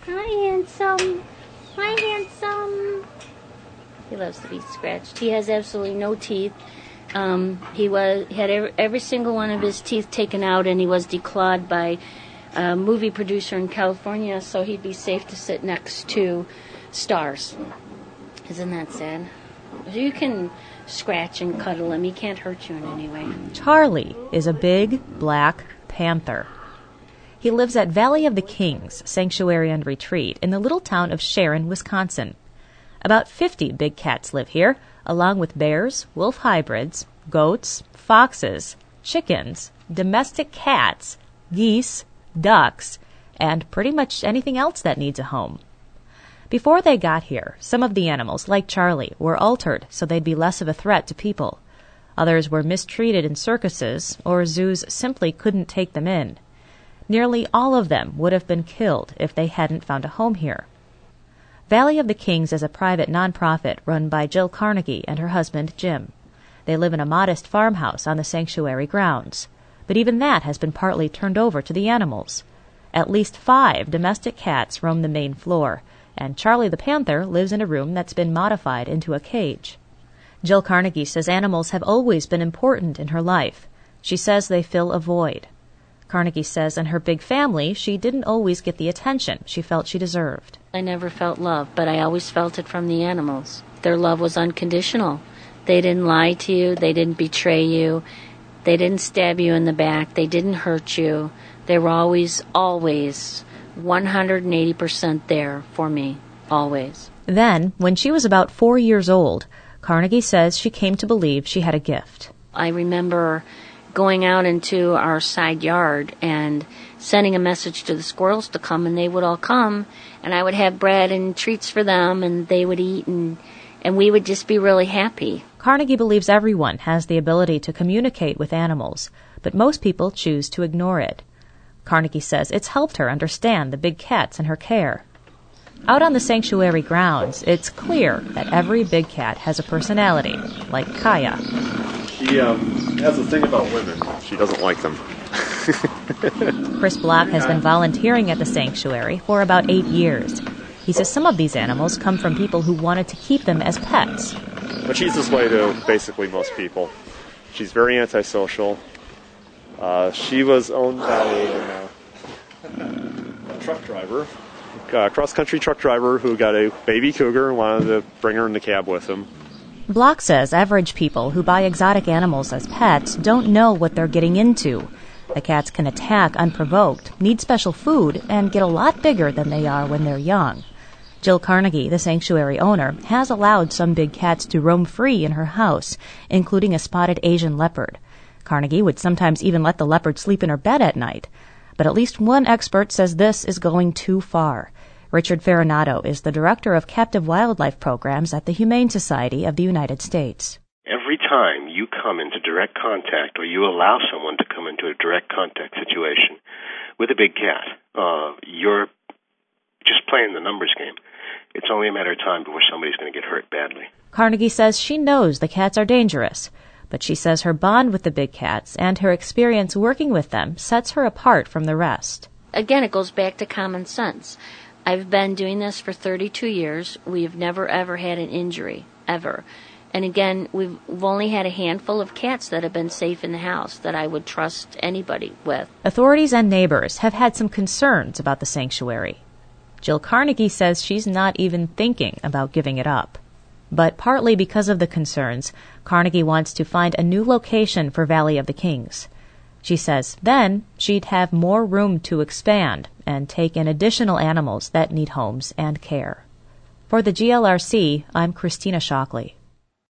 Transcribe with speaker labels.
Speaker 1: Hi, handsome. Hi, handsome. He loves to be scratched. He has absolutely no teeth. He had every single one of his teeth taken out, and he was declawed by a movie producer in California, so he'd be safe to sit next to stars. Isn't that sad? You can scratch and cuddle him. He can't hurt you in any way.
Speaker 2: Charlie is a big black panther. He lives at Valley of the Kings Sanctuary and Retreat in the little town of Sharon, Wisconsin. About 50 big cats live here, along with bears, wolf hybrids, goats, foxes, chickens, domestic cats, geese, ducks, and pretty much anything else that needs a home. Before they got here, some of the animals, like Charlie, were altered so they'd be less of a threat to people. Others were mistreated in circuses, or zoos simply couldn't take them in. Nearly all of them would have been killed if they hadn't found a home here. Valley of the Kings is a private nonprofit run by Jill Carnegie and her husband, Jim. They live in a modest farmhouse on the sanctuary grounds, but even that has been partly turned over to the animals. At least 5 domestic cats roam the main floor, and Charlie the panther lives in a room that's been modified into a cage. Jill Carnegie says animals have always been important in her life. She says they fill a void. Carnegie says in her big family, she didn't always get the attention she felt she deserved.
Speaker 1: I never felt love, but I always felt it from the animals. Their love was unconditional. They didn't lie to you. They didn't betray you. They didn't stab you in the back. They didn't hurt you. They were always 180% there for me, always.
Speaker 2: Then, when she was about 4 years old, Carnegie says she came to believe she had a gift.
Speaker 1: I remember going out into our side yard and sending a message to the squirrels to come, and they would all come, and I would have bread and treats for them, and they would eat, and we would just be really happy.
Speaker 2: Carnegie believes everyone has the ability to communicate with animals, but most people choose to ignore it. Carnegie says it's helped her understand the big cats in her care. Out on the sanctuary grounds, it's clear that every big cat has a personality, like Kaya.
Speaker 3: She has a thing about women. She doesn't like them.
Speaker 2: Chris Block has been volunteering at the sanctuary for about 8 years. He says some of these animals come from people who wanted to keep them as pets.
Speaker 3: But she's this way to basically most people. She's very antisocial. She was owned by a truck driver, a cross-country truck driver who got a baby cougar and wanted to bring her in the cab with him.
Speaker 2: Block says average people who buy exotic animals as pets don't know what they're getting into. The cats can attack unprovoked, need special food, and get a lot bigger than they are when they're young. Jill Carnegie, the sanctuary owner, has allowed some big cats to roam free in her house, including a spotted Asian leopard. Carnegie would sometimes even let the leopard sleep in her bed at night. But at least one expert says this is going too far. Richard Ferranato is the director of captive wildlife programs at the Humane Society of the United States.
Speaker 4: Every time you come into direct contact or you allow someone to come into a direct contact situation with a big cat, you're just playing the numbers game. It's only a matter of time before somebody's going to get hurt badly.
Speaker 2: Carnegie says she knows the cats are dangerous, but she says her bond with the big cats and her experience working with them sets her apart from the rest.
Speaker 1: Again, it goes back to common sense. I've been doing this for 32 years. We've never, ever had an injury, ever. And again, we've only had a handful of cats that have been safe in the house that I would trust anybody with.
Speaker 2: Authorities and neighbors have had some concerns about the sanctuary. Jill Carnegie says she's not even thinking about giving it up. But partly because of the concerns, Carnegie wants to find a new location for Valley of the Kings. She says then she'd have more room to expand and take in additional animals that need homes and care. For the GLRC, I'm Christina Shockley.